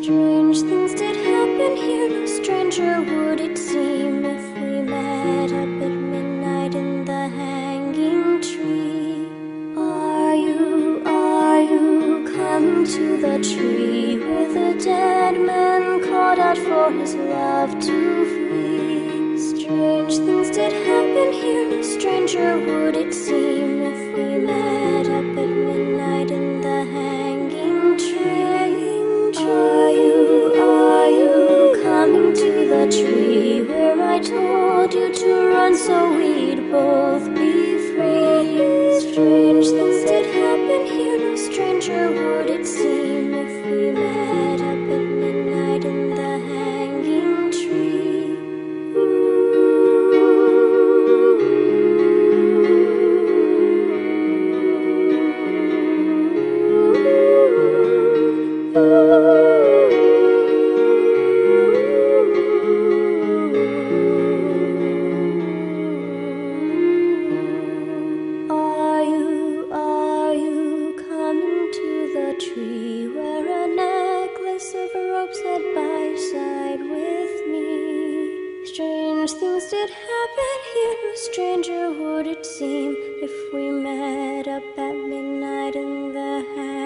Strange things did happen here, no stranger would it seem if we met up at midnight in the hanging tree. Are you coming to the tree where the dead man called out for his love to flee? Strange things did happen here, no stranger would it seem if we met up at midnight in the hanging tree. Are you coming to the tree where I told you to run so we'd both be free? Strange things did happen here, no stranger would it seem if we met up at midnight in the hanging tree. Are you coming to the tree where a necklace of ropes sat by side with me? Strange things did happen here, no stranger would it seem if we met up at midnight in the